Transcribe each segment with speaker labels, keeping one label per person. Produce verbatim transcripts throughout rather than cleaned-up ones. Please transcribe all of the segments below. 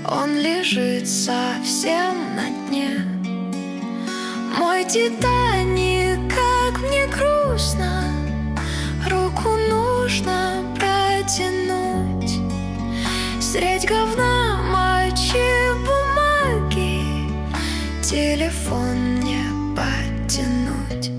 Speaker 1: Он лежит совсем на дне. Мой Титаник, как мне грустно. Руку нужно протянуть средь говна, мочи, бумаги. Телефон не подтянуть.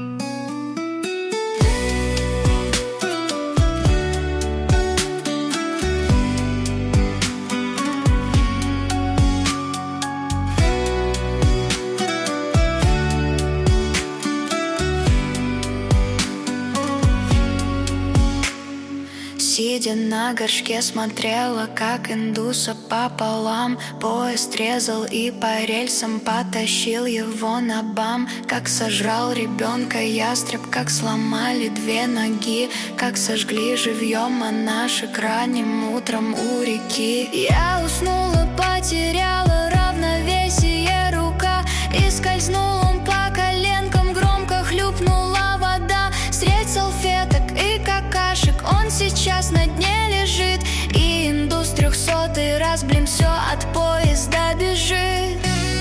Speaker 1: Сидя на горшке, смотрела, как индуса пополам поезд резал и по рельсам потащил его на бам. Как сожрал ребенка ястреб, как сломали две ноги, как сожгли живьем, а наши ранним утром у реки. Я уснула, потеряла равновесие, рука и скользнул он по коленкам, громко хлюпнула вода. Средь салфеток и какашек он сейчас на дне лежит, и индус трехсотый раз, блин, все от поезда бежит.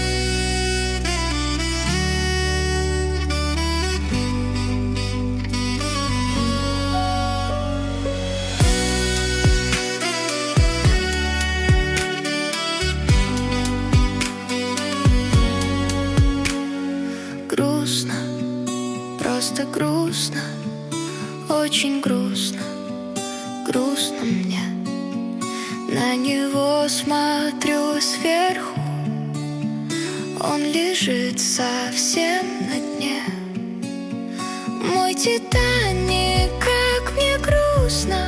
Speaker 1: Грустно, просто грустно, очень грустно. Грустно мне. На него смотрю сверху, он лежит совсем на дне. Мой Титаник, как мне грустно.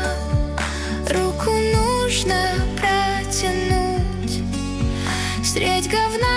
Speaker 1: Руку нужно протянуть средь говна,